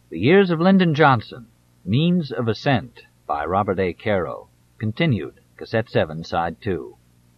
The Years of Lyndon Johnson, Means of Ascent, by Robert A. Caro. Continued, Cassette 7, Side 2.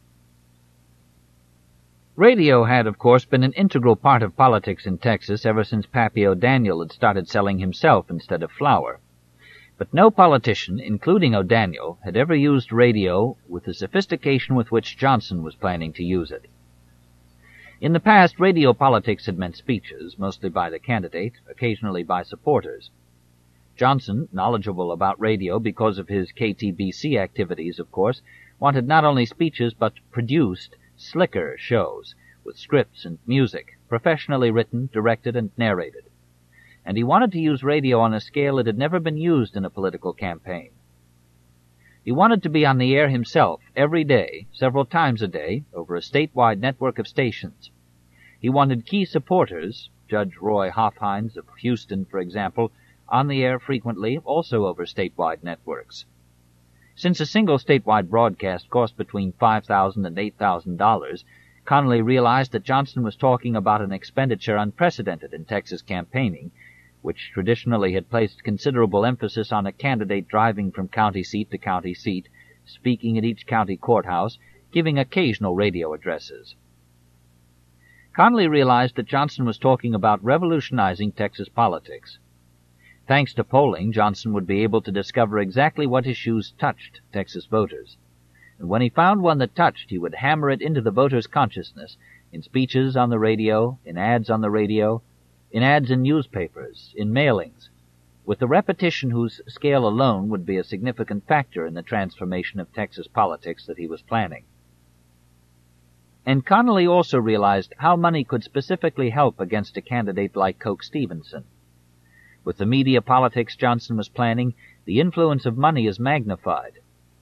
Radio had, of course, been an integral part of politics in Texas ever since Pappy O'Daniel had started selling himself instead of flour. But no politician, including O'Daniel, had ever used radio with the sophistication with which Johnson was planning to use it. In the past, radio politics had meant speeches, mostly by the candidate, occasionally by supporters. Johnson, knowledgeable about radio because of his KTBC activities, of course, wanted not only speeches but produced, slicker shows, with scripts and music, professionally written, directed, and narrated. And he wanted to use radio on a scale it had never been used in a political campaign. He wanted to be on the air himself every day, several times a day, over a statewide network of stations. He wanted key supporters, Judge Roy Hofheinz of Houston, for example, on the air frequently, also over statewide networks. Since a single statewide broadcast cost between $5,000 and $8,000, Connally realized that Johnson was talking about an expenditure unprecedented in Texas campaigning, which traditionally had placed considerable emphasis on a candidate driving from county seat to county seat, speaking at each county courthouse, giving occasional radio addresses. Connally realized that Johnson was talking about revolutionizing Texas politics. Thanks to polling, Johnson would be able to discover exactly what issues touched Texas voters. And when he found one that touched, he would hammer it into the voters' consciousness, in speeches on the radio, in ads on the radio, in ads in newspapers, in mailings, with the repetition whose scale alone would be a significant factor in the transformation of Texas politics that he was planning. And Connally also realized how money could specifically help against a candidate like Coke Stevenson. With the media politics Johnson was planning, the influence of money is magnified.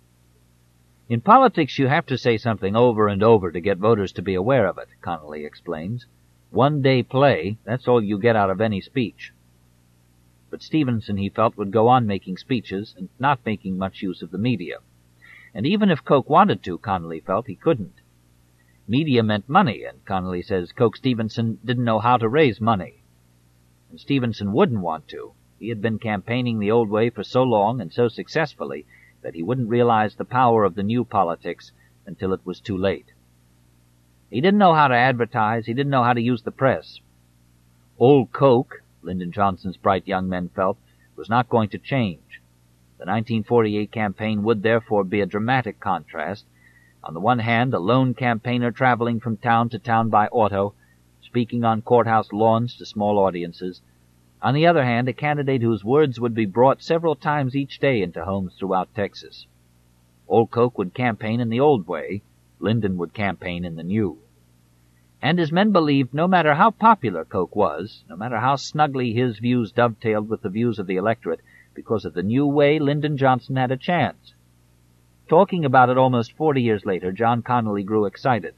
In politics, you have to say something over and over to get voters to be aware of it, Connally explains. One-day play, that's all you get out of any speech. But Stevenson, he felt, would go on making speeches and not making much use of the media. And even if Coke wanted to, Connally felt, he couldn't. Media meant money, and Connally says Coke Stevenson didn't know how to raise money. And Stevenson wouldn't want to. He had been campaigning the old way for so long and so successfully that he wouldn't realize the power of the new politics until it was too late. He didn't know how to advertise. He didn't know how to use the press. Old Coke, Lyndon Johnson's bright young men felt, was not going to change. The 1948 campaign would therefore be a dramatic contrast. On the one hand, a lone campaigner traveling from town to town by auto, speaking on courthouse lawns to small audiences. On the other hand, a candidate whose words would be brought several times each day into homes throughout Texas. Old Coke would campaign in the old way. Lyndon would campaign in the new. And his men believed no matter how popular Coke was, no matter how snugly his views dovetailed with the views of the electorate, because of the new way, Lyndon Johnson had a chance. Talking about it almost 40 years later, John Connally grew excited.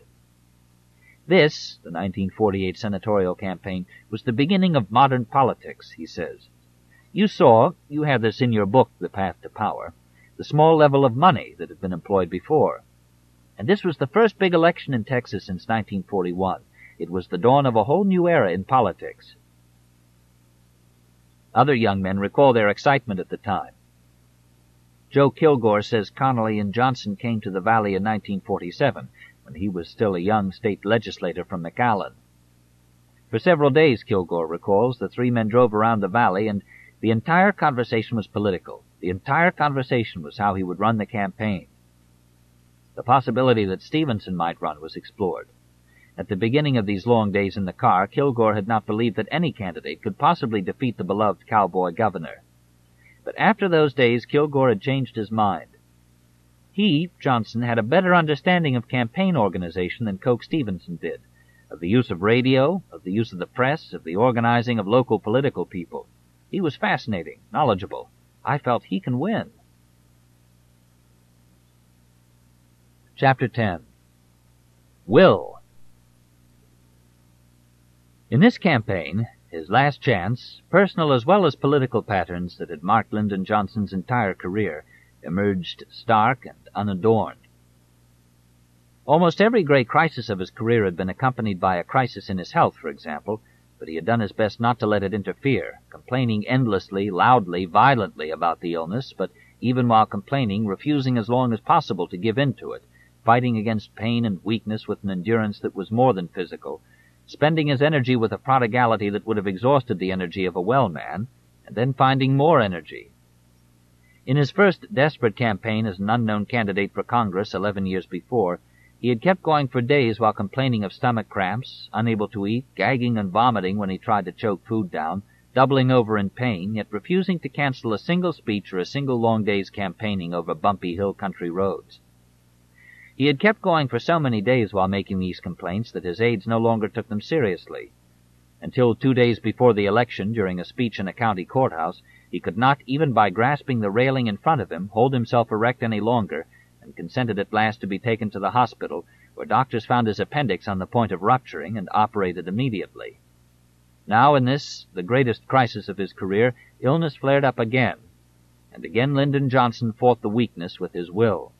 This, the 1948 senatorial campaign, was the beginning of modern politics, he says. You had this in your book, The Path to Power, the small level of money that had been employed before. And this was the first big election in Texas since 1941. It was the dawn of a whole new era in politics. Other young men recall their excitement at the time. Joe Kilgore says Connally and Johnson came to the Valley in 1947, when he was still a young state legislator from McAllen. For several days, Kilgore recalls, the three men drove around the Valley, and the entire conversation was political. The entire conversation was how he would run the campaign. The possibility that Stevenson might run was explored. At the beginning of these long days in the car, Kilgore had not believed that any candidate could possibly defeat the beloved cowboy governor. But after those days, Kilgore had changed his mind. He, Johnson, had a better understanding of campaign organization than Coke Stevenson did, of the use of radio, of the use of the press, of the organizing of local political people. He was fascinating, knowledgeable. I felt he can win. Chapter 10. Will. In this campaign, his last chance, personal as well as political patterns that had marked Lyndon Johnson's entire career emerged stark and unadorned. Almost every great crisis of his career had been accompanied by a crisis in his health, for example, but he had done his best not to let it interfere, complaining endlessly, loudly, violently about the illness, but even while complaining, refusing as long as possible to give in to it, fighting against pain and weakness with an endurance that was more than physical, spending his energy with a prodigality that would have exhausted the energy of a well man, and then finding more energy. In his first desperate campaign as an unknown candidate for Congress 11 years before, he had kept going for days while complaining of stomach cramps, unable to eat, gagging and vomiting when he tried to choke food down, doubling over in pain, yet refusing to cancel a single speech or a single long day's campaigning over bumpy hill country roads. He had kept going for so many days while making these complaints that his aides no longer took them seriously. Until 2 days before the election, during a speech in a county courthouse, he could not, even by grasping the railing in front of him, hold himself erect any longer, and consented at last to be taken to the hospital, where doctors found his appendix on the point of rupturing and operated immediately. Now, in this, the greatest crisis of his career, illness flared up again, and again Lyndon Johnson fought the weakness with his will.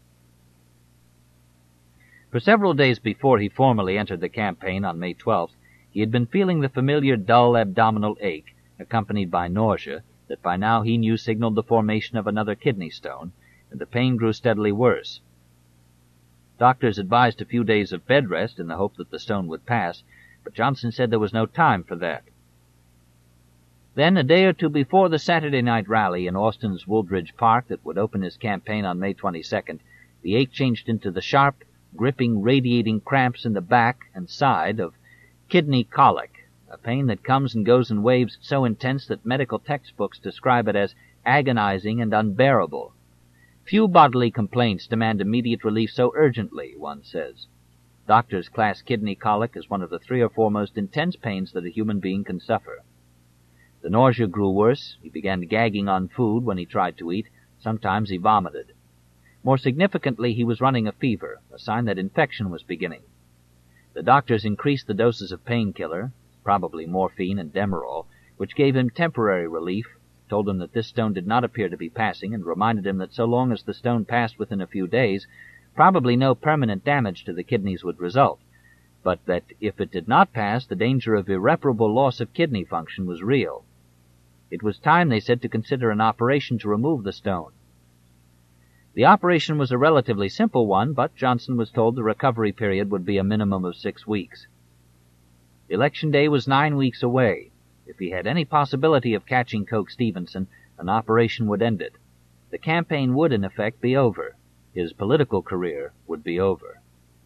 For several days before he formally entered the campaign on May 12th, he had been feeling the familiar dull abdominal ache, accompanied by nausea, that by now he knew signaled the formation of another kidney stone, and the pain grew steadily worse. Doctors advised a few days of bed rest in the hope that the stone would pass, but Johnson said there was no time for that. Then, a day or two before the Saturday night rally in Austin's Wooldridge Park that would open his campaign on May 22nd, the ache changed into the sharp, gripping, radiating cramps in the back and side of kidney colic, a pain that comes and goes in waves so intense that medical textbooks describe it as agonizing and unbearable. Few bodily complaints demand immediate relief so urgently, one says. Doctors class kidney colic as one of the 3 or 4 most intense pains that a human being can suffer. The nausea grew worse. He began gagging on food when he tried to eat. Sometimes he vomited. More significantly, he was running a fever, a sign that infection was beginning. The doctors increased the doses of painkiller, probably morphine and Demerol, which gave him temporary relief, told him that this stone did not appear to be passing, and reminded him that so long as the stone passed within a few days, probably no permanent damage to the kidneys would result, but that if it did not pass, the danger of irreparable loss of kidney function was real. It was time, they said, to consider an operation to remove the stone. The operation was a relatively simple one, but Johnson was told the recovery period would be a minimum of 6 weeks. Election day was 9 weeks away. If he had any possibility of catching Coke Stevenson, an operation would end it. The campaign would, in effect, be over. His political career would be over.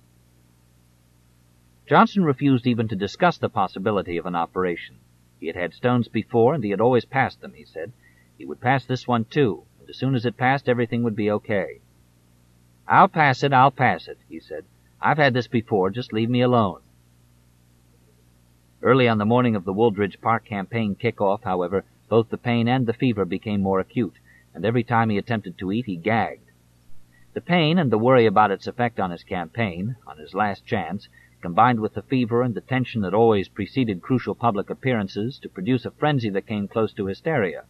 Johnson refused even to discuss the possibility of an operation. He had had stones before, and he had always passed them, he said. He would pass this one, too, and as soon as it passed, everything would be okay. I'll pass it, he said. I've had this before, just leave me alone. Early on the morning of the Wooldridge Park campaign kickoff, however, both the pain and the fever became more acute, and every time he attempted to eat, he gagged. The pain and the worry about its effect on his campaign, on his last chance, combined with the fever and the tension that always preceded crucial public appearances to produce a frenzy that came close to hysteria.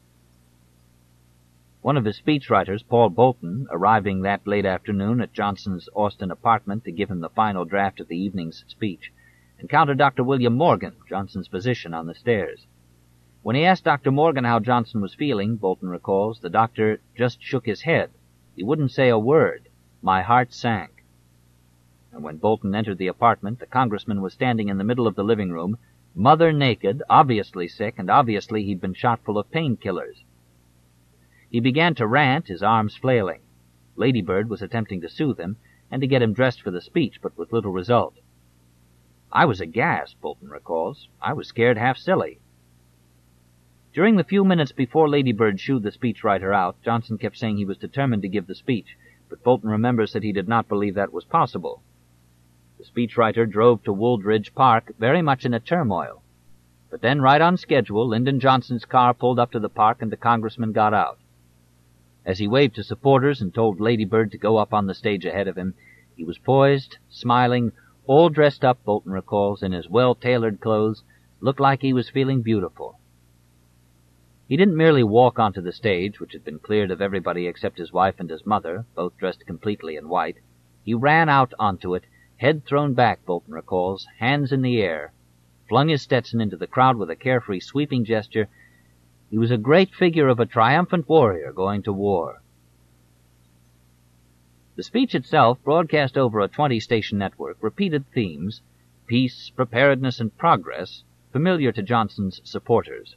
One of his speechwriters, Paul Bolton, arriving that late afternoon at Johnson's Austin apartment to give him the final draft of the evening's speech, encountered Dr. William Morgan, Johnson's physician, on the stairs. When he asked Dr. Morgan how Johnson was feeling, Bolton recalls, the doctor just shook his head. He wouldn't say a word. My heart sank. And when Bolton entered the apartment, the congressman was standing in the middle of the living room, mother naked, obviously sick, and obviously he'd been shot full of painkillers. He began to rant, his arms flailing. Lady Bird was attempting to soothe him and to get him dressed for the speech, but with little result. I was aghast, Bolton recalls. I was scared half silly. During the few minutes before Lady Bird shooed the speechwriter out, Johnson kept saying he was determined to give the speech, but Bolton remembers that he did not believe that was possible. The speechwriter drove to Wooldridge Park very much in a turmoil. But then, right on schedule, Lyndon Johnson's car pulled up to the park and the congressman got out. As he waved to supporters and told Lady Bird to go up on the stage ahead of him, he was poised, smiling, all dressed up, Bolton recalls, in his well-tailored clothes, looked like he was feeling beautiful. He didn't merely walk onto the stage, which had been cleared of everybody except his wife and his mother, both dressed completely in white. He ran out onto it, head thrown back, Bolton recalls, hands in the air. flung his Stetson into the crowd with a carefree, sweeping gesture. He was a great figure of a triumphant warrior going to war. The speech itself, broadcast over a 20-station network, repeated themes, peace, preparedness, and progress, familiar to Johnson's supporters.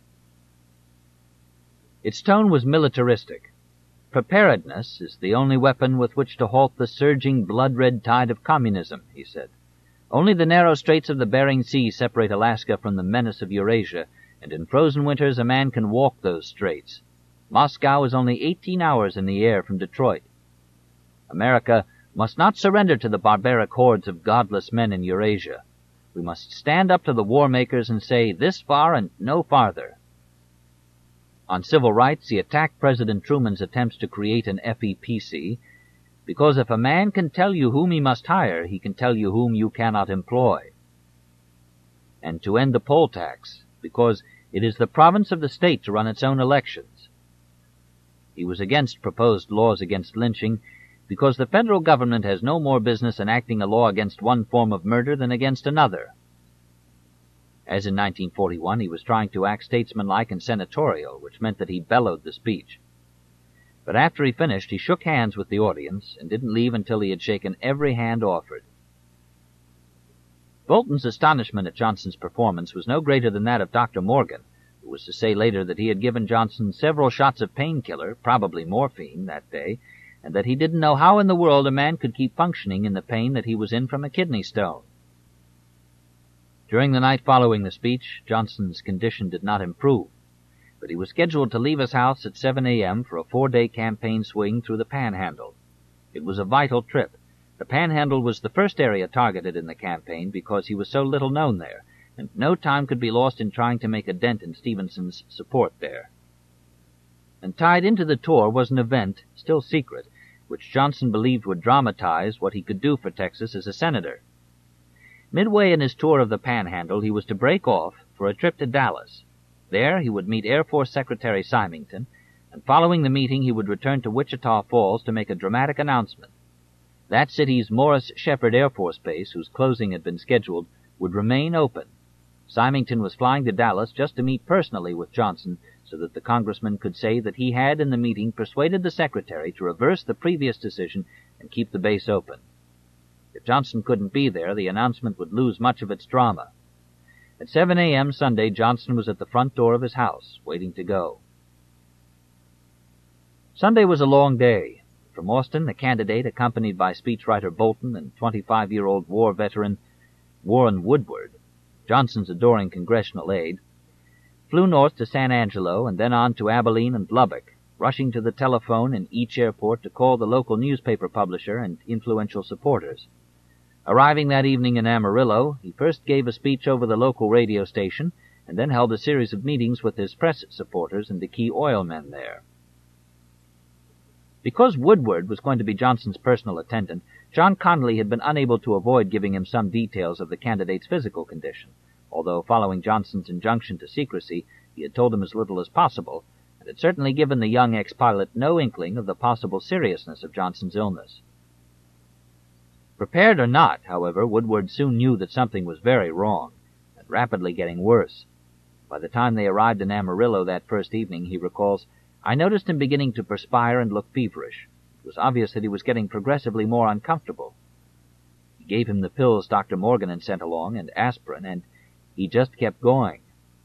Its tone was militaristic. Preparedness is the only weapon with which to halt the surging blood-red tide of communism, he said. Only the narrow straits of the Bering Sea separate Alaska from the menace of Eurasia, and in frozen winters a man can walk those straits. Moscow is only 18 hours in the air from Detroit. America must not surrender to the barbaric hordes of godless men in Eurasia. We must stand up to the war makers and say, this far and no farther. On civil rights, he attacked President Truman's attempts to create an FEPC, because if a man can tell you whom he must hire, he can tell you whom you cannot employ. And to end the poll tax, because it is the province of the state to run its own elections. He was against proposed laws against lynching, because the federal government has no more business enacting a law against one form of murder than against another. As in 1941, he was trying to act statesmanlike and senatorial, which meant that he bellowed the speech. But after he finished, he shook hands with the audience and didn't leave until he had shaken every hand offered. Bolton's astonishment at Johnson's performance was no greater than that of Dr. Morgan, who was to say later that he had given Johnson several shots of painkiller, probably morphine, that day, and that he didn't know how in the world a man could keep functioning in the pain that he was in from a kidney stone. During the night following the speech, Johnson's condition did not improve, but he was scheduled to leave his house at 7 a.m. for a 4-day campaign swing through the Panhandle. It was a vital trip. The Panhandle was the first area targeted in the campaign because he was so little known there, and no time could be lost in trying to make a dent in Stevenson's support there. And tied into the tour was an event, still secret, which Johnson believed would dramatize what he could do for Texas as a senator. Midway in his tour of the Panhandle, he was to break off for a trip to Dallas. There he would meet Air Force Secretary Symington, and following the meeting he would return to Wichita Falls to make a dramatic announcement. That city's Morris Sheppard Air Force Base, whose closing had been scheduled, would remain open. Symington was flying to Dallas just to meet personally with Johnson, so that the congressman could say that he had in the meeting persuaded the secretary to reverse the previous decision and keep the base open. If Johnson couldn't be there, the announcement would lose much of its drama. At 7 a.m. Sunday, Johnson was at the front door of his house, waiting to go. Sunday was a long day. From Austin, the candidate, accompanied by speechwriter Bolton and 25-year-old war veteran Warren Woodward, Johnson's adoring congressional aide, flew north to San Angelo and then on to Abilene and Lubbock, rushing to the telephone in each airport to call the local newspaper publisher and influential supporters. Arriving that evening in Amarillo, he first gave a speech over the local radio station and then held a series of meetings with his press supporters and the key oil men there. Because Woodward was going to be Johnson's personal attendant, John Connally had been unable to avoid giving him some details of the candidate's physical condition, although following Johnson's injunction to secrecy, he had told him as little as possible, and had certainly given the young ex-pilot no inkling of the possible seriousness of Johnson's illness. Prepared or not, however, Woodward soon knew that something was very wrong, and rapidly getting worse. By the time they arrived in Amarillo that first evening, he recalls, I noticed him beginning to perspire and look feverish. It was obvious that he was getting progressively more uncomfortable. He gave him the pills Dr. Morgan had sent along, and aspirin, and he just kept going.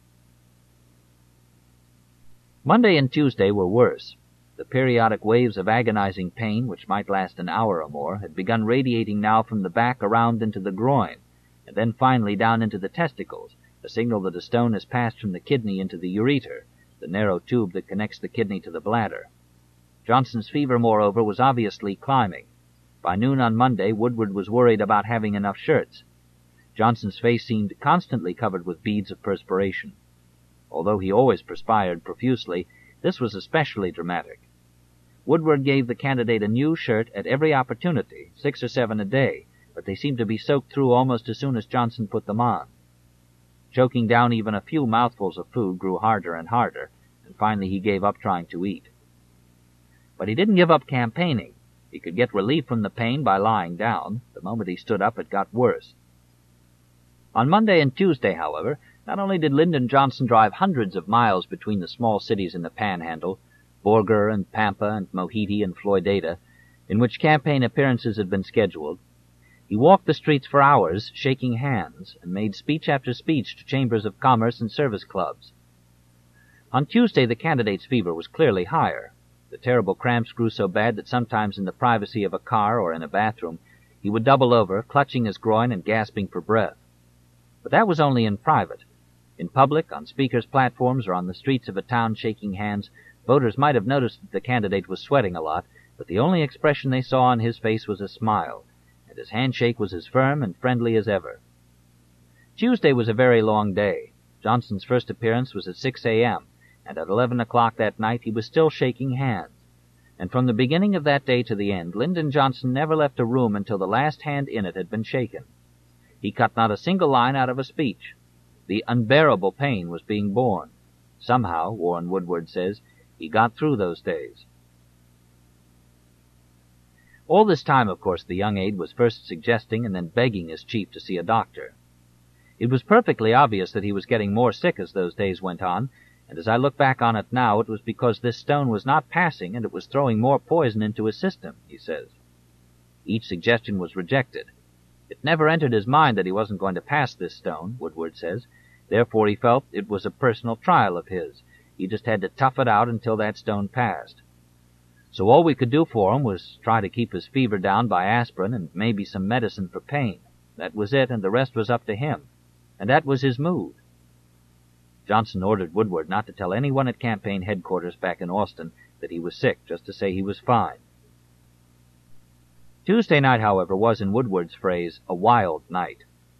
Monday and Tuesday were worse. The periodic waves of agonizing pain, which might last an hour or more, had begun radiating now from the back around into the groin, and then finally down into the testicles, a signal that a stone has passed from the kidney into the ureter, the narrow tube that connects the kidney to the bladder. Johnson's fever, moreover, was obviously climbing. By noon on Monday, Woodward was worried about having enough shirts. Johnson's face seemed constantly covered with beads of perspiration. Although he always perspired profusely, this was especially dramatic. Woodward gave the candidate a new shirt at every opportunity, 6 or 7 a day, but they seemed to be soaked through almost as soon as Johnson put them on. Choking down even a few mouthfuls of food grew harder and harder, and finally he gave up trying to eat. But he didn't give up campaigning. He could get relief from the pain by lying down. The moment he stood up, it got worse. On Monday and Tuesday, however, not only did Lyndon Johnson drive hundreds of miles between the small cities in the Panhandle, Borger and Pampa and Mohegan and Floydada, in which campaign appearances had been scheduled, he walked the streets for hours, shaking hands, and made speech after speech to chambers of commerce and service clubs. On Tuesday, the candidate's fever was clearly higher. The terrible cramps grew so bad that sometimes in the privacy of a car or in a bathroom, he would double over, clutching his groin and gasping for breath. But that was only in private. In public, on speakers' platforms, or on the streets of a town shaking hands, voters might have noticed that the candidate was sweating a lot, but the only expression they saw on his face was a smile, and his handshake was as firm and friendly as ever. Tuesday was a very long day. Johnson's first appearance was at 6 a.m., and at 11 o'clock that night he was still shaking hands. And from the beginning of that day to the end, Lyndon Johnson never left a room until the last hand in it had been shaken. He cut not a single line out of a speech. The unbearable pain was being borne. Somehow, Warren Woodward says, he got through those days. All this time, of course, the young aide was first suggesting and then begging his chief to see a doctor. It was perfectly obvious that he was getting more sick as those days went on, and as I look back on it now, it was because this stone was not passing and it was throwing more poison into his system, he says. Each suggestion was rejected. It never entered his mind that he wasn't going to pass this stone, Woodward says. Therefore he felt it was a personal trial of his. He just had to tough it out until that stone passed. So all we could do for him was try to keep his fever down by aspirin and maybe some medicine for pain. That was it, and the rest was up to him. And that was his mood. Johnson ordered Woodward not to tell anyone at campaign headquarters back in Austin that he was sick, just to say he was fine. Tuesday night, however, was, in Woodward's phrase, a wild night.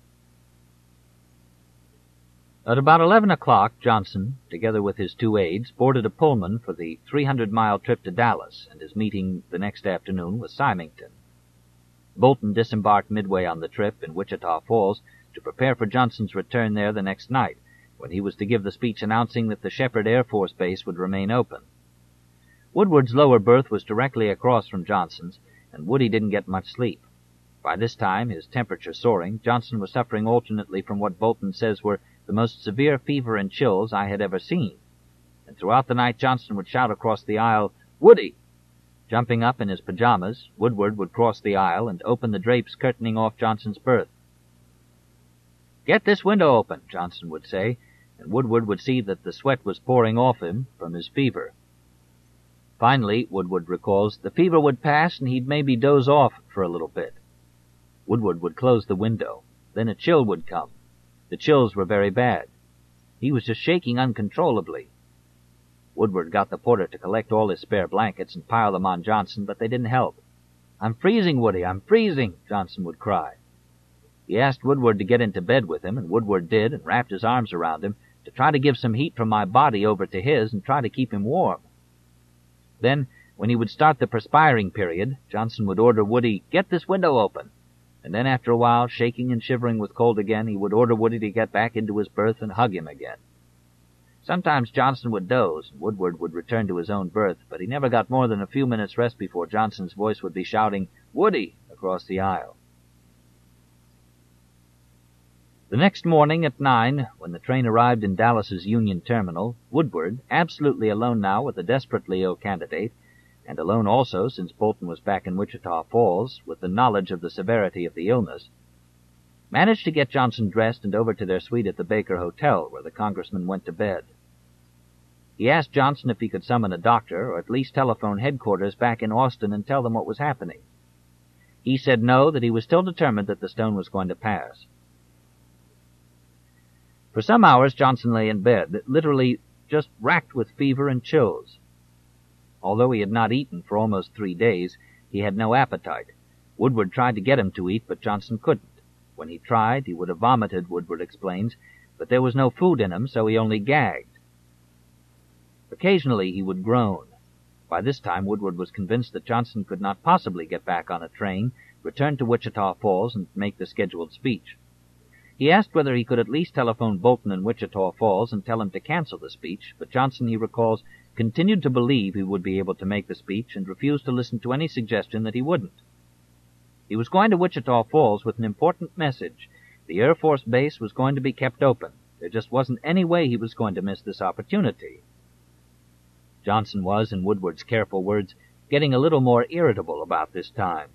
At about 11 o'clock, Johnson, together with his two aides, boarded a Pullman for the 300-mile trip to Dallas, and his meeting the next afternoon with Symington. Bolton disembarked midway on the trip in Wichita Falls to prepare for Johnson's return there the next night, when he was to give the speech announcing that the Shepherd Air Force Base would remain open. Woodward's lower berth was directly across from Johnson's, and Woody didn't get much sleep. By this time, his temperature soaring, Johnson was suffering alternately from what Bolton says were the most severe fever and chills I had ever seen. And throughout the night Johnson would shout across the aisle, "Woody!" Jumping up in his pajamas, Woodward would cross the aisle and open the drapes curtaining off Johnson's berth. "Get this window open," Johnson would say, and Woodward would see that the sweat was pouring off him from his fever. Finally, Woodward recalls, the fever would pass and he'd maybe doze off for a little bit. Woodward would close the window. Then a chill would come. The chills were very bad. He was just shaking uncontrollably. Woodward got the porter to collect all his spare blankets and pile them on Johnson, but they didn't help. "I'm freezing, Woody, I'm freezing," Johnson would cry. He asked Woodward to get into bed with him, and Woodward did, and wrapped his arms around him to try to give some heat from my body over to his and try to keep him warm. Then, when he would start the perspiring period, Johnson would order Woody, "Get this window open." And then after a while, shaking and shivering with cold again, he would order Woody to get back into his berth and hug him again. Sometimes Johnson would doze, and Woodward would return to his own berth, but he never got more than a few minutes' rest before Johnson's voice would be shouting, "Woody!" across the aisle. The next morning at 9, when the train arrived in Dallas's Union Terminal, Woodward, absolutely alone now with the desperately ill candidate, and alone also, since Bolton was back in Wichita Falls, with the knowledge of the severity of the illness, managed to get Johnson dressed and over to their suite at the Baker Hotel, where the congressman went to bed. He asked Johnson if he could summon a doctor, or at least telephone headquarters back in Austin and tell them what was happening. He said no, that he was still determined that the stone was going to pass. For some hours Johnson lay in bed, literally just racked with fever and chills. Although he had not eaten for almost 3 days, he had no appetite. Woodward tried to get him to eat, but Johnson couldn't. When he tried, he would have vomited, Woodward explains, but there was no food in him, so he only gagged. Occasionally he would groan. By this time Woodward was convinced that Johnson could not possibly get back on a train, return to Wichita Falls, and make the scheduled speech. He asked whether he could at least telephone Bolton in Wichita Falls and tell him to cancel the speech, but Johnson, he recalls, continued to believe he would be able to make the speech and refused to listen to any suggestion that he wouldn't. He was going to Wichita Falls with an important message, The Air Force base was going to be kept open. There just wasn't any way he was going to miss this opportunity. Johnson was, in Woodward's careful words, getting a little more irritable about this time.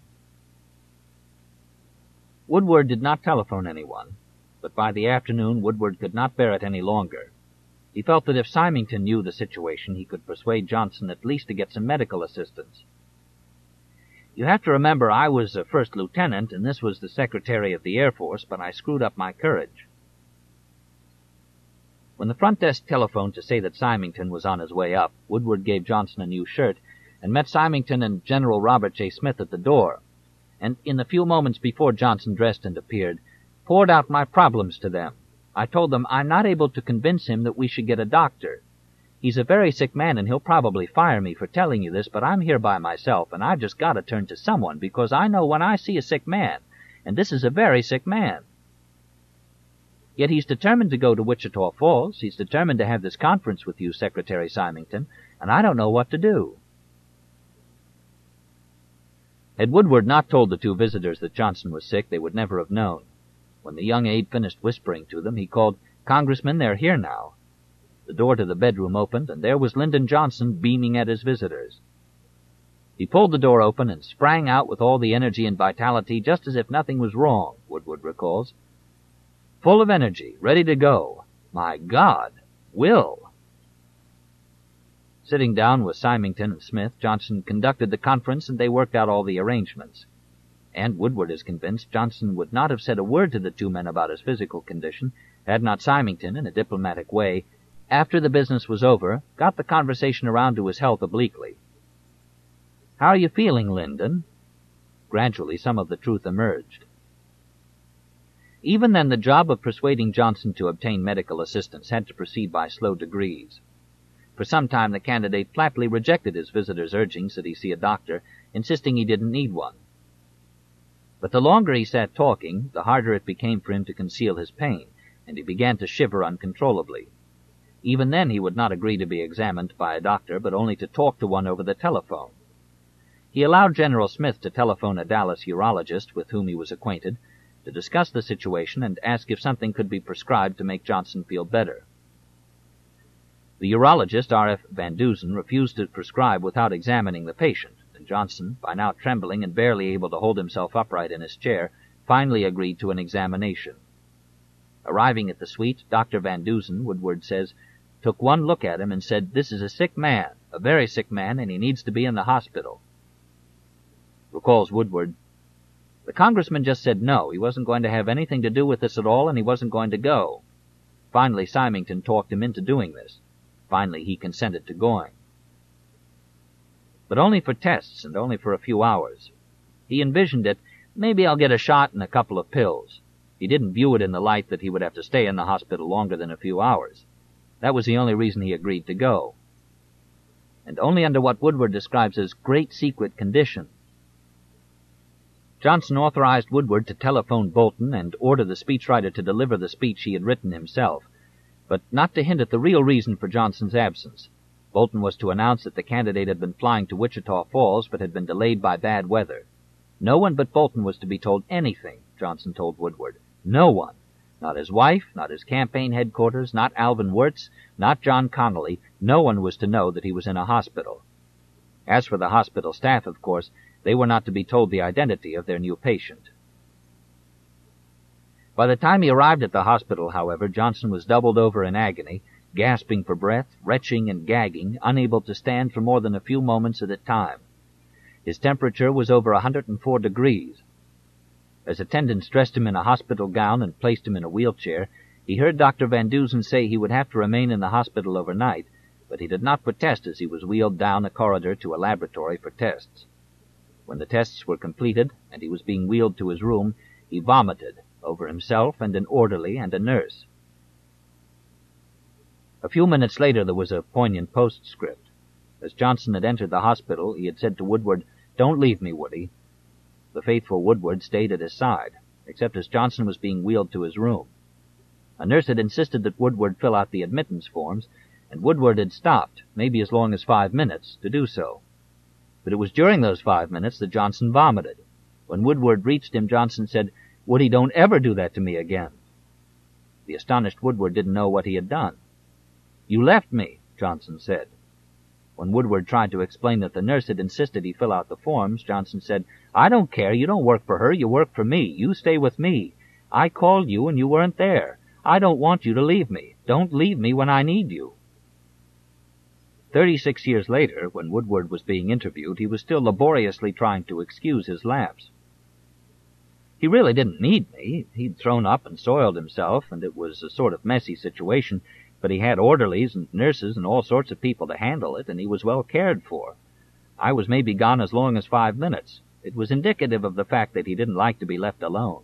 Woodward did not telephone anyone, but by the afternoon Woodward could not bear it any longer. He felt that if Symington knew the situation, he could persuade Johnson at least to get some medical assistance. "You have to remember I was a first lieutenant, and this was the Secretary of the Air Force, but I screwed up my courage." When the front desk telephoned to say that Symington was on his way up, Woodward gave Johnson a new shirt and met Symington and General Robert J. Smith at the door, and in the few moments before Johnson dressed and appeared, poured out my problems to them. I told them I'm not able to convince him that we should get a doctor. He's a very sick man, and he'll probably fire me for telling you this, but I'm here by myself, and I've just got to turn to someone, because I know when I see a sick man, and this is a very sick man. Yet he's determined to go to Wichita Falls. He's determined to have this conference with you, Secretary Symington, and I don't know what to do." Had Woodward not told the two visitors that Johnson was sick, they would never have known. When the young aide finished whispering to them, he called, "Congressman, they're here now." The door to the bedroom opened, and there was Lyndon Johnson beaming at his visitors. He pulled the door open and sprang out with all the energy and vitality, just as if nothing was wrong, Woodward recalls. Full of energy, ready to go. My God! Will! Sitting down with Symington and Smith, Johnson conducted the conference, and they worked out all the arrangements. And Woodward is convinced Johnson would not have said a word to the two men about his physical condition had not Symington, in a diplomatic way, after the business was over, got the conversation around to his health obliquely. "How are you feeling, Lyndon?" Gradually some of the truth emerged. Even then, the job of persuading Johnson to obtain medical assistance had to proceed by slow degrees. For some time the candidate flatly rejected his visitor's urgings that he see a doctor, insisting he didn't need one. But the longer he sat talking, the harder it became for him to conceal his pain, and he began to shiver uncontrollably. Even then he would not agree to be examined by a doctor, but only to talk to one over the telephone. He allowed General Smith to telephone a Dallas urologist with whom he was acquainted, to discuss the situation and ask if something could be prescribed to make Johnson feel better. The urologist, R.F. Van Dusen, refused to prescribe without examining the patient, and Johnson, by now trembling and barely able to hold himself upright in his chair, finally agreed to an examination. Arriving at the suite, Dr. Van Dusen, Woodward says, took one look at him and said, "This is a sick man, a very sick man, and he needs to be in the hospital." Recalls Woodward, "The congressman just said no, he wasn't going to have anything to do with this at all, and he wasn't going to go. Finally, Symington talked him into doing this. Finally, he consented to going. But only for tests, and only for a few hours. He envisioned it, maybe I'll get a shot and a couple of pills. He didn't view it in the light that he would have to stay in the hospital longer than a few hours. That was the only reason he agreed to go. And only under what Woodward describes as great secret conditions. Johnson authorized Woodward to telephone Bolton and order the speechwriter to deliver the speech he had written himself, but not to hint at the real reason for Johnson's absence. Bolton was to announce that the candidate had been flying to Wichita Falls but had been delayed by bad weather. No one but Bolton was to be told anything, Johnson told Woodward. No one. Not his wife, not his campaign headquarters, not Alvin Wirtz, not John Connolly. No one was to know that he was in a hospital. As for the hospital staff, of course, they were not to be told the identity of their new patient. By the time he arrived at the hospital, however, Johnson was doubled over in agony, gasping for breath, retching and gagging, unable to stand for more than a few moments at a time. His temperature was over 104 degrees. As attendants dressed him in a hospital gown and placed him in a wheelchair, he heard Dr. Van Dusen say he would have to remain in the hospital overnight, but he did not protest as he was wheeled down a corridor to a laboratory for tests. When the tests were completed and he was being wheeled to his room, he vomited over himself and an orderly and a nurse. A few minutes later there was a poignant postscript. As Johnson had entered the hospital, he had said to Woodward, "Don't leave me, Woody." The faithful Woodward stayed at his side, except as Johnson was being wheeled to his room. A nurse had insisted that Woodward fill out the admittance forms, and Woodward had stopped, maybe as long as 5 minutes, to do so. But it was during those 5 minutes that Johnson vomited. When Woodward reached him, Johnson said, Woody, don't ever do that to me again." The astonished Woodward didn't know what he had done. "You left me," Johnson said. When Woodward tried to explain that the nurse had insisted he fill out the forms, Johnson said, "I don't care. You don't work for her. You work for me. You stay with me. I called you and you weren't there. I don't want you to leave me. Don't leave me when I need you." 36 years later, when Woodward was being interviewed, he was still laboriously trying to excuse his lapse. "He really didn't need me. He'd thrown up and soiled himself, and it was a sort of messy situation, but he had orderlies and nurses and all sorts of people to handle it, and he was well cared for. I was maybe gone as long as 5 minutes. It was indicative of the fact that he didn't like to be left alone."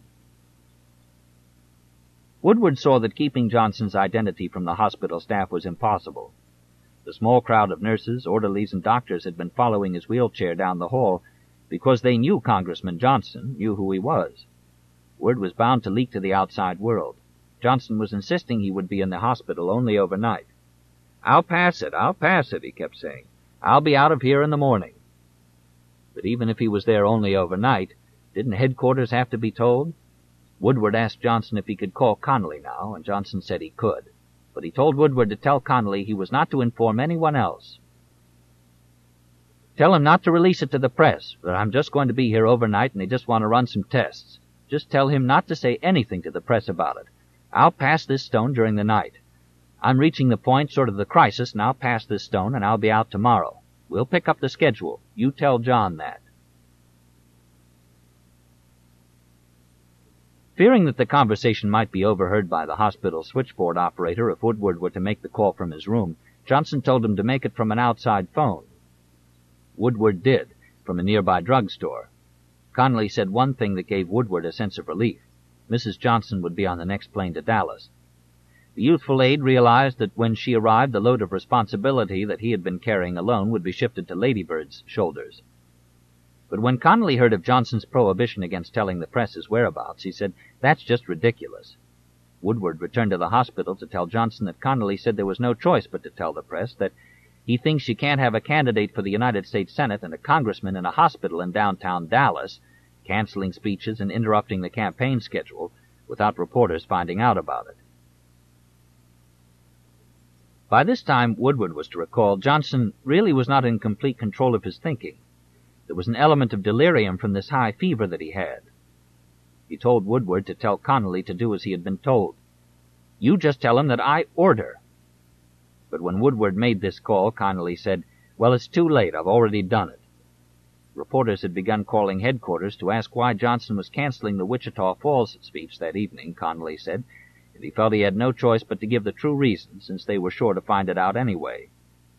Woodward saw that keeping Johnson's identity from the hospital staff was impossible. The small crowd of nurses, orderlies, and doctors had been following his wheelchair down the hall because they knew Congressman Johnson, knew who he was. Word was bound to leak to the outside world. Johnson was insisting he would be in the hospital only overnight. I'll pass it, he kept saying. "I'll be out of here in the morning." But even if he was there only overnight, didn't headquarters have to be told? Woodward asked Johnson if he could call Connolly now, and Johnson said he could. But he told Woodward to tell Connolly he was not to inform anyone else. "Tell him not to release it to the press, that I'm just going to be here overnight and they just want to run some tests. Just tell him not to say anything to the press about it. I'll pass this stone during the night. I'm reaching the point, sort of the crisis, and I'll pass this stone and I'll be out tomorrow. We'll pick up the schedule. You tell John that." Fearing that the conversation might be overheard by the hospital switchboard operator if Woodward were to make the call from his room, Johnson told him to make it from an outside phone. Woodward did, from a nearby drugstore. Connolly said one thing that gave Woodward a sense of relief. Mrs. Johnson would be on the next plane to Dallas. The youthful aide realized that when she arrived, the load of responsibility that he had been carrying alone would be shifted to Lady Bird's shoulders. But when Connolly heard of Johnson's prohibition against telling the press his whereabouts, he said, "That's just ridiculous." Woodward returned to the hospital to tell Johnson that Connolly said there was no choice but to tell the press, that he thinks you can't have a candidate for the United States Senate and a congressman in a hospital in downtown Dallas, canceling speeches and interrupting the campaign schedule, without reporters finding out about it. By this time, Woodward was to recall, Johnson really was not in complete control of his thinking. There was an element of delirium from this high fever that he had. He told Woodward to tell Connolly to do as he had been told. "You just tell him that I order." But when Woodward made this call, Connolly said, "Well, it's too late. I've already done it." Reporters had begun calling headquarters to ask why Johnson was canceling the Wichita Falls speech that evening, Connolly said, and he felt he had no choice but to give the true reason, since they were sure to find it out anyway.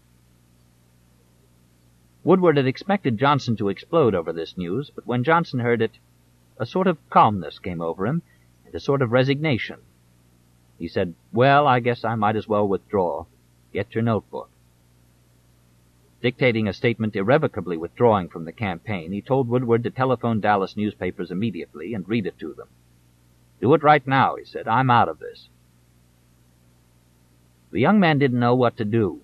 Woodward had expected Johnson to explode over this news, but when Johnson heard it, a sort of calmness came over him, and a sort of resignation. He said, "Well, I guess I might as well withdraw. Get your notebook." Dictating a statement irrevocably withdrawing from the campaign, he told Woodward to telephone Dallas newspapers immediately and read it to them. "Do it right now," he said. "I'm out of this." The young man didn't know what to do.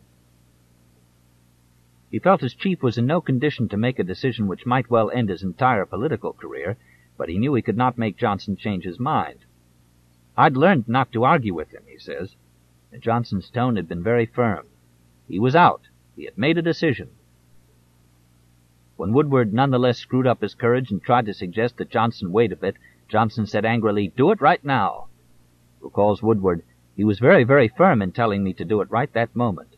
He felt his chief was in no condition to make a decision which might well end his entire political career, but he knew he could not make Johnson change his mind. "I'd learned not to argue with him," he says, and Johnson's tone had been very firm. He was out. He had made a decision. When Woodward nonetheless screwed up his courage and tried to suggest that Johnson wait a bit, Johnson said angrily, "Do it right now." Recalls Woodward, "He was very, very firm in telling me to do it right that moment."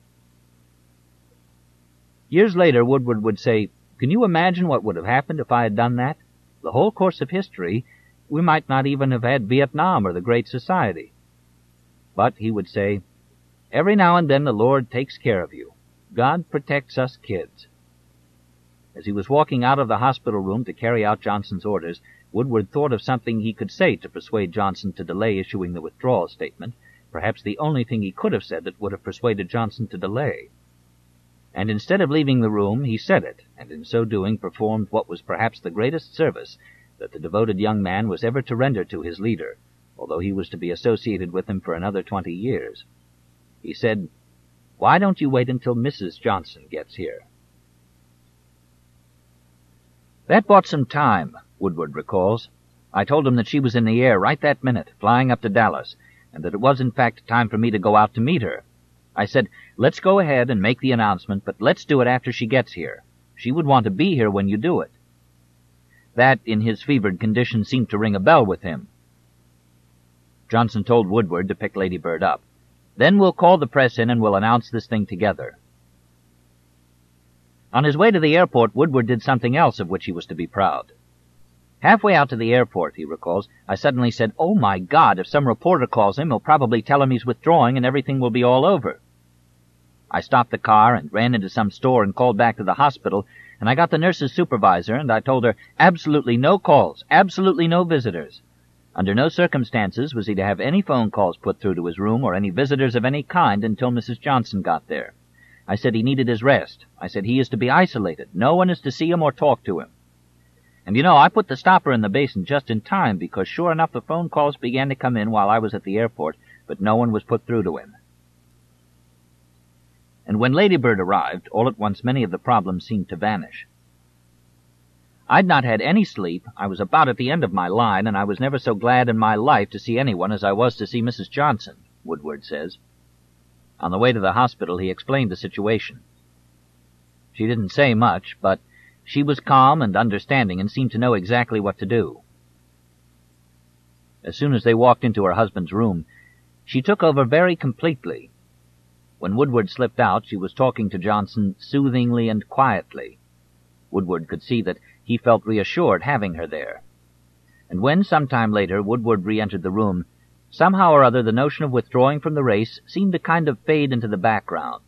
Years later, Woodward would say, "Can you imagine what would have happened if I had done that? The whole course of history, we might not even have had Vietnam or the Great Society." But, he would say, "Every now and then the Lord takes care of you. God protects us kids." As he was walking out of the hospital room to carry out Johnson's orders, Woodward thought of something he could say to persuade Johnson to delay issuing the withdrawal statement, perhaps the only thing he could have said that would have persuaded Johnson to delay. And instead of leaving the room, he said it, and in so doing performed what was perhaps the greatest service that the devoted young man was ever to render to his leader, although he was to be associated with him for another 20 years. He said, "Why don't you wait until Mrs. Johnson gets here?" That bought some time, Woodward recalls. I told him that she was in the air right that minute, flying up to Dallas, and that it was in fact time for me to go out to meet her. I said, let's go ahead and make the announcement, but let's do it after she gets here. She would want to be here when you do it. That, in his fevered condition, seemed to ring a bell with him. Johnson told Woodward to pick Lady Bird up. Then we'll call the press in and we'll announce this thing together. On his way to the airport, Woodward did something else of which he was to be proud. Halfway out to the airport, he recalls, I suddenly said, "Oh, my God, if some reporter calls him, he'll probably tell him he's withdrawing and everything will be all over." I stopped the car and ran into some store and called back to the hospital, and I got the nurse's supervisor, and I told her, absolutely no calls, absolutely no visitors. Under no circumstances was he to have any phone calls put through to his room or any visitors of any kind until Mrs. Johnson got there. I said he needed his rest. I said he is to be isolated. No one is to see him or talk to him. And I put the stopper in the basin just in time, because sure enough the phone calls began to come in while I was at the airport, but no one was put through to him. And when Lady Bird arrived, all at once many of the problems seemed to vanish. I'd not had any sleep, I was about at the end of my line, and I was never so glad in my life to see anyone as I was to see Mrs. Johnson, Woodward says. On the way to the hospital he explained the situation. She didn't say much, but she was calm and understanding and seemed to know exactly what to do. As soon as they walked into her husband's room, she took over very completely. When Woodward slipped out, she was talking to Johnson soothingly and quietly. Woodward could see that he felt reassured having her there. And when, some time later, Woodward re-entered the room, somehow or other the notion of withdrawing from the race seemed to kind of fade into the background.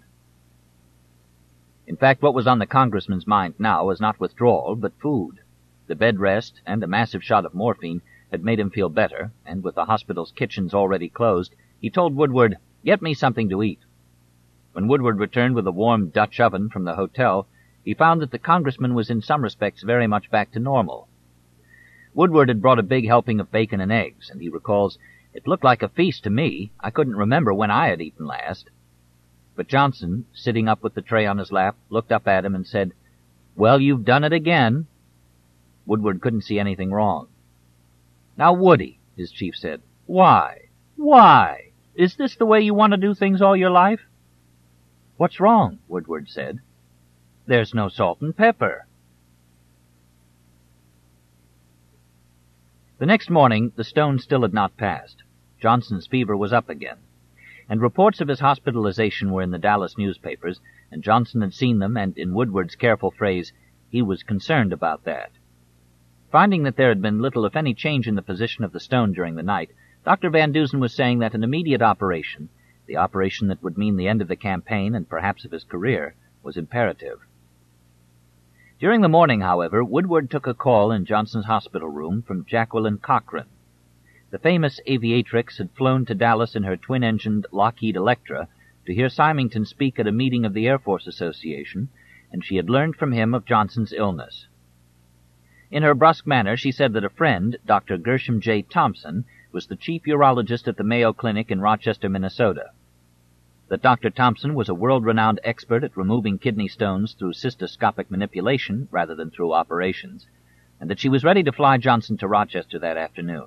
In fact, what was on the congressman's mind now was not withdrawal, but food. The bed rest and a massive shot of morphine had made him feel better, and with the hospital's kitchens already closed, he told Woodward, "Get me something to eat." When Woodward returned with a warm Dutch oven from the hotel, he found that the congressman was in some respects very much back to normal. Woodward had brought a big helping of bacon and eggs, and he recalls, "It looked like a feast to me. I couldn't remember when I had eaten last." But Johnson, sitting up with the tray on his lap, looked up at him and said, "Well, you've done it again." Woodward couldn't see anything wrong. "Now, Woody," his chief said, "why? Why? Is this the way you want to do things all your life?" "What's wrong?" Woodward said. "There's no salt and pepper." The next morning, the stone still had not passed. Johnson's fever was up again, and reports of his hospitalization were in the Dallas newspapers, and Johnson had seen them, and in Woodward's careful phrase, he was concerned about that. Finding that there had been little if any change in the position of the stone during the night, Dr. Van Dusen was saying that an immediate operation, the operation that would mean the end of the campaign and perhaps of his career, was imperative. During the morning, however, Woodward took a call in Johnson's hospital room from Jacqueline Cochran. The famous aviatrix had flown to Dallas in her twin-engined Lockheed Electra to hear Symington speak at a meeting of the Air Force Association, and she had learned from him of Johnson's illness. In her brusque manner, she said that a friend, Dr. Gershom J. Thompson, was the chief urologist at the Mayo Clinic in Rochester, Minnesota. That Dr. Thompson was a world-renowned expert at removing kidney stones through cystoscopic manipulation rather than through operations, and that she was ready to fly Johnson to Rochester that afternoon.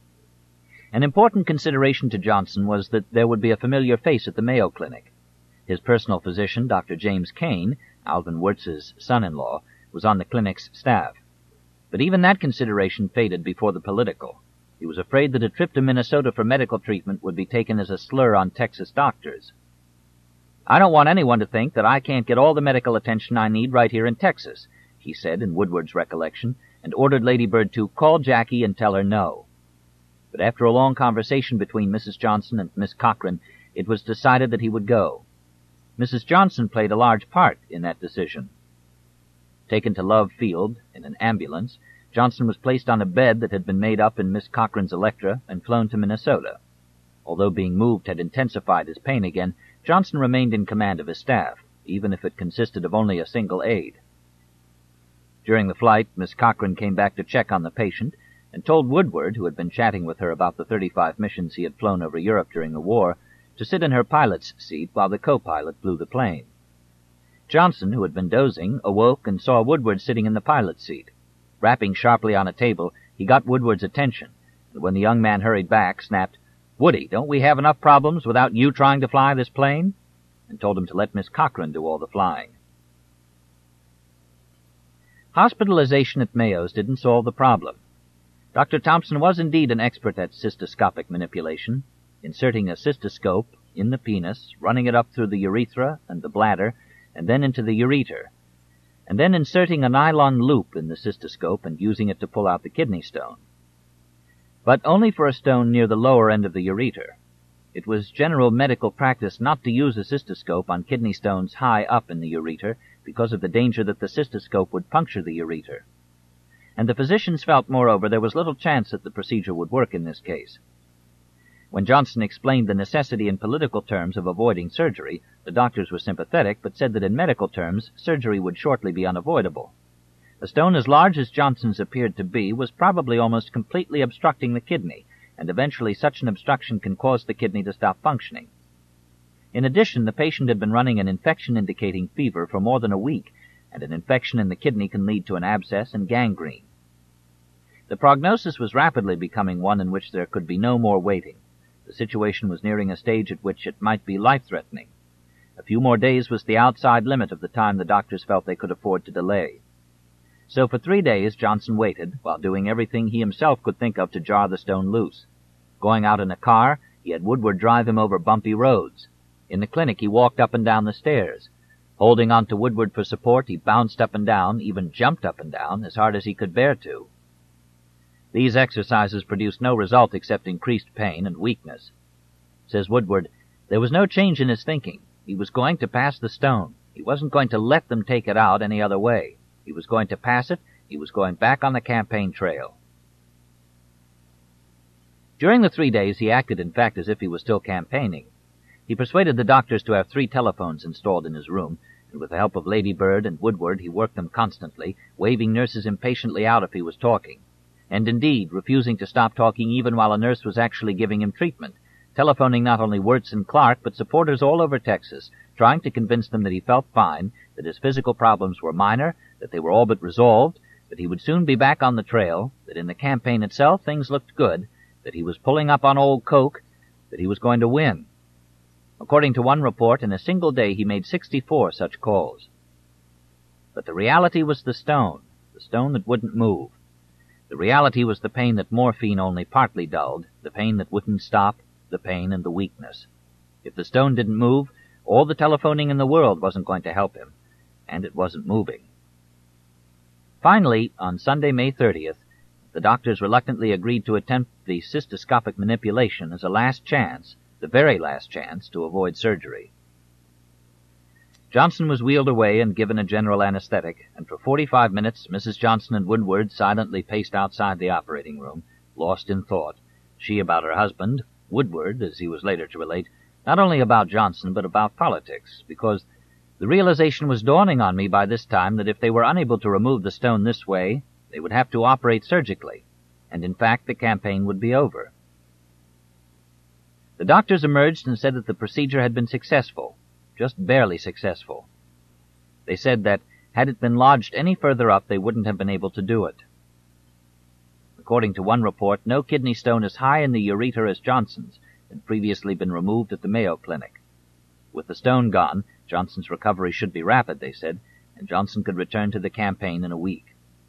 An important consideration to Johnson was that there would be a familiar face at the Mayo Clinic. His personal physician, Dr. James Kane, Alvin Wirtz's son-in-law, was on the clinic's staff. But even that consideration faded before the political. He was afraid that a trip to Minnesota for medical treatment would be taken as a slur on Texas doctors. "I don't want anyone to think that I can't get all the medical attention I need right here in Texas," he said in Woodward's recollection, and ordered Lady Bird to call Jackie and tell her no. But after a long conversation between Mrs. Johnson and Miss Cochran, it was decided that he would go. Mrs. Johnson played a large part in that decision. Taken to Love Field in an ambulance, Johnson was placed on a bed that had been made up in Miss Cochran's Electra and flown to Minnesota. Although being moved had intensified his pain again, Johnson remained in command of his staff, even if it consisted of only a single aide. During the flight, Miss Cochran came back to check on the patient and told Woodward, who had been chatting with her about the 35 missions he had flown over Europe during the war, to sit in her pilot's seat while the co-pilot flew the plane. Johnson, who had been dozing, awoke and saw Woodward sitting in the pilot's seat. Rapping sharply on a table, he got Woodward's attention, and when the young man hurried back, snapped, "Woody, don't we have enough problems without you trying to fly this plane?" and told him to let Miss Cochran do all the flying. Hospitalization at Mayo's didn't solve the problem. Dr. Thompson was indeed an expert at cystoscopic manipulation, inserting a cystoscope in the penis, running it up through the urethra and the bladder, and then into the ureter, and then inserting a nylon loop in the cystoscope and using it to pull out the kidney stone. But only for a stone near the lower end of the ureter. It was general medical practice not to use a cystoscope on kidney stones high up in the ureter because of the danger that the cystoscope would puncture the ureter. And the physicians felt, moreover, there was little chance that the procedure would work in this case. When Johnson explained the necessity in political terms of avoiding surgery, the doctors were sympathetic, but said that in medical terms, surgery would shortly be unavoidable. A stone as large as Johnson's appeared to be was probably almost completely obstructing the kidney, and eventually such an obstruction can cause the kidney to stop functioning. In addition, the patient had been running an infection-indicating fever for more than a week, and an infection in the kidney can lead to an abscess and gangrene. The prognosis was rapidly becoming one in which there could be no more waiting. The situation was nearing a stage at which it might be life-threatening. A few more days was the outside limit of the time the doctors felt they could afford to delay. So for 3 days Johnson waited, while doing everything he himself could think of to jar the stone loose. Going out in a car, he had Woodward drive him over bumpy roads. In the clinic, he walked up and down the stairs. Holding on to Woodward for support, he bounced up and down, even jumped up and down, as hard as he could bear to. These exercises produced no result except increased pain and weakness. Says Woodward, there was no change in his thinking. He was going to pass the stone. He wasn't going to let them take it out any other way. He was going to pass it. He was going back on the campaign trail. During the 3 days, he acted, in fact, as if he was still campaigning. He persuaded the doctors to have 3 telephones installed in his room, and with the help of Lady Bird and Woodward, he worked them constantly, waving nurses impatiently out if he was talking, and indeed refusing to stop talking even while a nurse was actually giving him treatment, telephoning not only Wirtz and Clark, but supporters all over Texas, trying to convince them that he felt fine, that his physical problems were minor, that they were all but resolved, that he would soon be back on the trail, that in the campaign itself things looked good, that he was pulling up on old Coke, that he was going to win. According to one report, in a single day he made 64 such calls. But the reality was the stone that wouldn't move. The reality was the pain that morphine only partly dulled, the pain that wouldn't stop, the pain and the weakness. If the stone didn't move, all the telephoning in the world wasn't going to help him, and it wasn't moving. Finally, on Sunday, May 30th, the doctors reluctantly agreed to attempt the cystoscopic manipulation as a last chance, the very last chance, to avoid surgery. Johnson was wheeled away and given a general anesthetic, and for 45 minutes Mrs. Johnson and Woodward silently paced outside the operating room, lost in thought, she about her husband, Woodward, as he was later to relate, not only about Johnson but about politics, because the realization was dawning on me by this time that if they were unable to remove the stone this way, they would have to operate surgically, and in fact the campaign would be over. The doctors emerged and said that the procedure had been successful, just barely successful. They said that, had it been lodged any further up, they wouldn't have been able to do it. According to one report, no kidney stone as high in the ureter as Johnson's had previously been removed at the Mayo Clinic. With the stone gone, Johnson's recovery should be rapid, they said, and Johnson could return to the campaign in a week.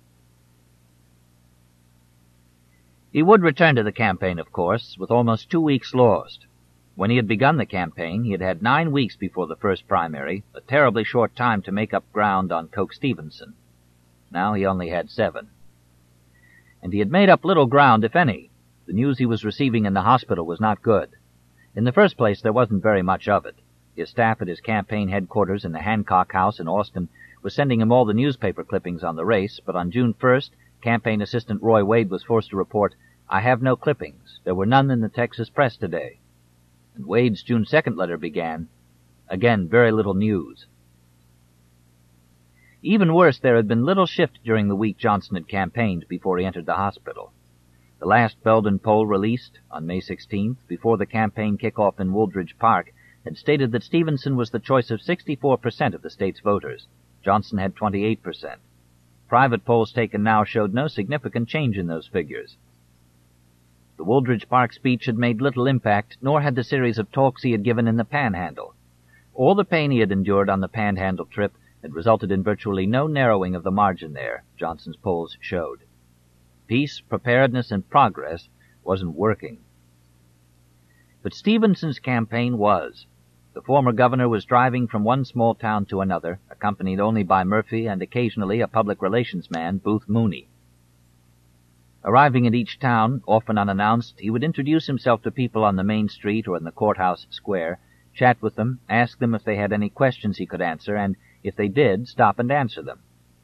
He would return to the campaign, of course, with almost 2 weeks lost. When he had begun the campaign, he had had 9 weeks before the first primary, a terribly short time to make up ground on Coke Stevenson. Now he only had 7. And he had made up little ground, if any. The news he was receiving in the hospital was not good. In the first place, there wasn't very much of it. His staff at his campaign headquarters in the Hancock House in Austin was sending him all the newspaper clippings on the race, but on June 1st, campaign assistant Roy Wade was forced to report, "I have no clippings. There were none in the Texas press today." And Wade's June 2nd letter began, "Again, very little news." Even worse, there had been little shift during the week Johnson had campaigned before he entered the hospital. The last Belden poll released, on May 16th, before the campaign kickoff in Wooldridge Park, had stated that Stevenson was the choice of 64% of the state's voters. Johnson had 28%. Private polls taken now showed no significant change in those figures. The Wooldridge Park speech had made little impact, nor had the series of talks he had given in the Panhandle. All the pain he had endured on the Panhandle trip had resulted in virtually no narrowing of the margin there, Johnson's polls showed. Peace, preparedness, and progress wasn't working. But Stevenson's campaign was. The former governor was driving from one small town to another, accompanied only by Murphy and occasionally a public relations man, Booth Mooney. Arriving at each town, often unannounced, he would introduce himself to people on the main street or in the courthouse square, chat with them, ask them if they had any questions he could answer, and, if they did, stop and answer them.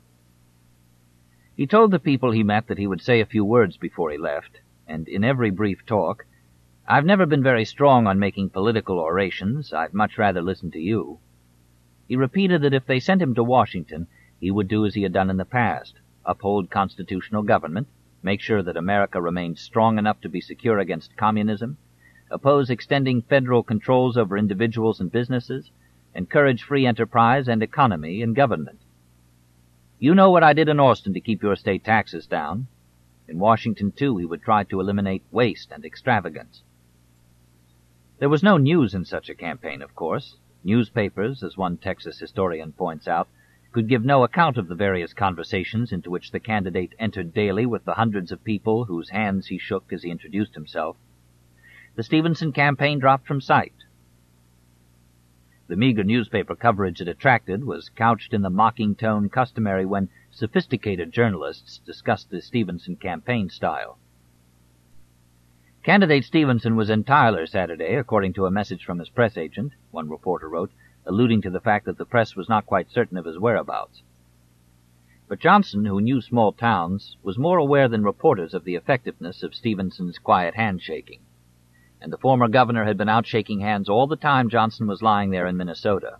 He told the people he met that he would say a few words before he left, and in every brief talk, "I've never been very strong on making political orations. I'd much rather listen to you." He repeated that if they sent him to Washington, he would do as he had done in the past, uphold constitutional government, make sure that America remained strong enough to be secure against communism, oppose extending federal controls over individuals and businesses, encourage free enterprise and economy in government. "You know what I did in Austin to keep your state taxes down." In Washington, too, he would try to eliminate waste and extravagance. There was no news in such a campaign, of course. Newspapers, as one Texas historian points out, could give no account of the various conversations into which the candidate entered daily with the hundreds of people whose hands he shook as he introduced himself. The Stevenson campaign dropped from sight. The meager newspaper coverage it attracted was couched in the mocking tone customary when sophisticated journalists discussed the Stevenson campaign style. Candidate Stevenson was in Tyler Saturday, according to a message from his press agent, one reporter wrote, alluding to the fact that the press was not quite certain of his whereabouts. But Johnson, who knew small towns, was more aware than reporters of the effectiveness of Stevenson's quiet handshaking. And the former governor had been out shaking hands all the time Johnson was lying there in Minnesota.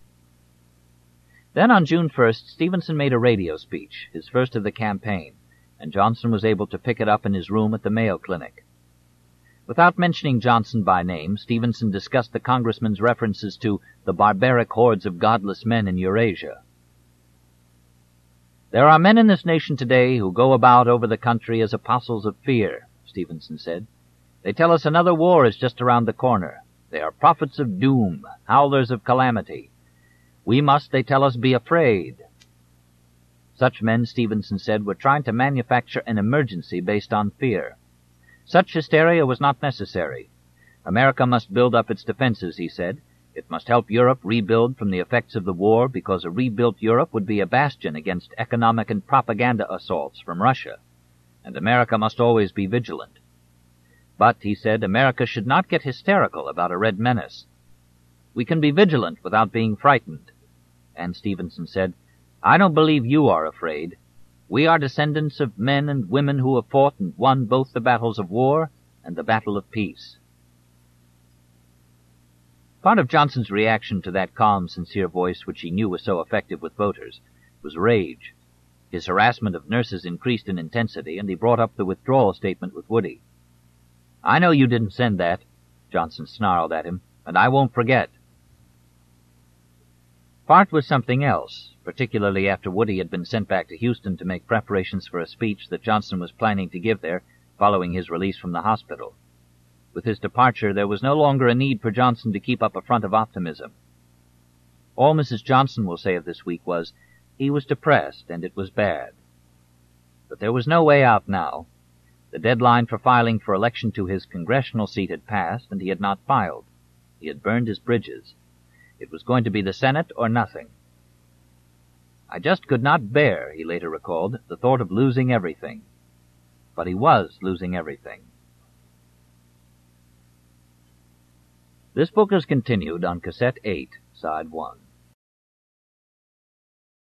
Then on June 1st, Stevenson made a radio speech, his first of the campaign, and Johnson was able to pick it up in his room at the Mayo Clinic. Without mentioning Johnson by name, Stevenson discussed the congressman's references to the barbaric hordes of godless men in Eurasia. "There are men in this nation today who go about over the country as apostles of fear," Stevenson said. "They tell us another war is just around the corner. They are prophets of doom, howlers of calamity. We must, they tell us, be afraid." Such men, Stevenson said, were trying to manufacture an emergency based on fear. Such hysteria was not necessary. America must build up its defenses, he said. It must help Europe rebuild from the effects of the war, because a rebuilt Europe would be a bastion against economic and propaganda assaults from Russia, and America must always be vigilant. But, he said, America should not get hysterical about a red menace. We can be vigilant without being frightened. And Stevenson said, "I don't believe you are afraid. We are descendants of men and women who have fought and won both the battles of war and the battle of peace." Part of Johnson's reaction to that calm, sincere voice which he knew was so effective with voters was rage. His harassment of nurses increased in intensity, and he brought up the withdrawal statement with Woody. "I know you didn't send that," Johnson snarled at him, "and I won't forget." Part was something else, particularly after Woody had been sent back to Houston to make preparations for a speech that Johnson was planning to give there following his release from the hospital. With his departure, there was no longer a need for Johnson to keep up a front of optimism. All Mrs. Johnson will say of this week was, he was depressed, and it was bad. But there was no way out now. The deadline for filing for election to his congressional seat had passed, and he had not filed. He had burned his bridges. It was going to be the Senate or nothing. "I just could not bear," he later recalled, "the thought of losing everything." But he was losing everything. This book is continued on Cassette 8, Side 1.